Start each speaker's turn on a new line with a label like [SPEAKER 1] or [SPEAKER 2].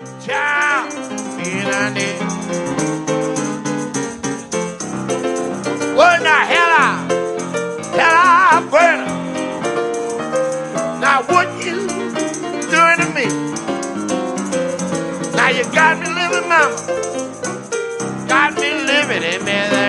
[SPEAKER 1] Child, being on it. What in the hell burner? Now what you doing to me? Now you got me living, mama. Got me living in there.